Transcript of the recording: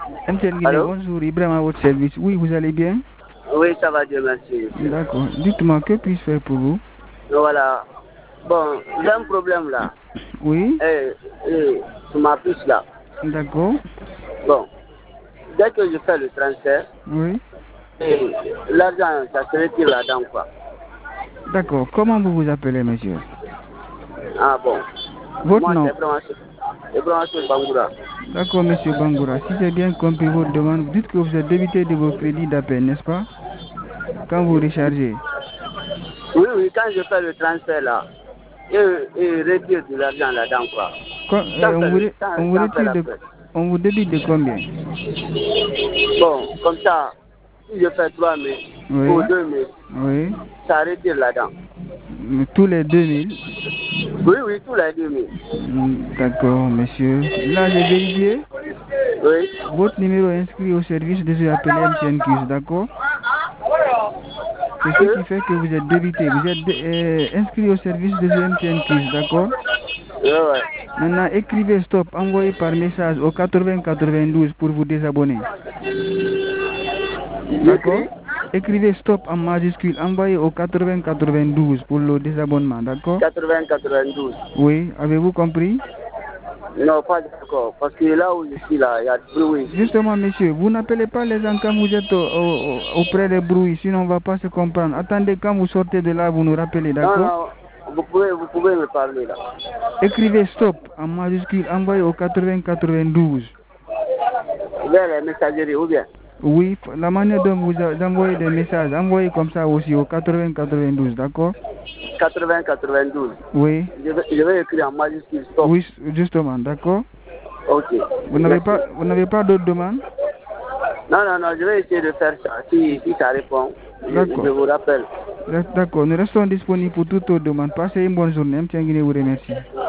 MTN Guinée, Allô? bonjour, Ibrahim à votre service. Oui, vous allez bien? Oui, ça va, Dieu merci. D'accord. Dites-moi, que puis-je faire pour vous? Voilà. Bon, j'ai un problème là. Oui, Sur ma puce là. d'accord. Bon, dès que je fais le transfert, Oui, et l'argent, ça se retire là-dedans, quoi. d'accord. Comment vous vous appelez, monsieur? Ah bon. Votre Moi, c'est nom? Ibrahim Bangoura. D'accord, monsieur Bangoura. Si j'ai bien compris votre demande, vous dites que vous êtes débité de vos crédits d'appel, n'est-ce pas? Quand vous rechargez. Oui, oui, quand je fais le transfert là, et retire de l'argent là-dedans, quoi. Sans faire On vous sans faire retire la de, fête. on vous débite de combien? Bon, comme ça, si je fais 3 000 ou Oui, 2 000, oui. ça retire là-dedans. Tous les 2000. Oui, oui, tous les 2 000. D'accord, monsieur. Là, j'ai vérifié. Oui. Votre numéro est inscrit au service de ce appelé MTN Quiz, d'accord? C'est ce qui fait que vous êtes débité. Vous êtes inscrit au service de ce MTN Quiz, d'accord? Oui, ouais. Maintenant, écrivez stop, envoyez par message au 8092 pour vous désabonner. D'accord? J'écris Écrivez stop en majuscule, envoyez au 8092 pour le désabonnement, d'accord? 80-92. Oui, avez-vous compris? Non, pas d'accord. Parce que là où je suis là, il y a du bruit. Justement, monsieur, vous n'appelez pas les gens quand vous êtes auprès des bruits, sinon on ne va pas se comprendre. Attendez, quand vous sortez de là, vous nous rappelez, Non, d'accord? non, vous pouvez me parler là. Écrivez stop en majuscule, envoyez au 8092. Vers les messageries ou bien Oui, la manière dont vous envoyez des messages, envoyez comme ça aussi au 8092, d'accord? 80-92. Oui, Je vais écrire en majuscule stop. oui, justement, d'accord? Ok. Vous Merci. n'avez pas d'autres demandes? Non, non, non, je vais essayer de faire ça. Si ça répond, je D'accord. vous rappelle. D'accord, nous restons disponibles pour toutes autres demandes. Passez une bonne journée. MTN Guinée vous remercie.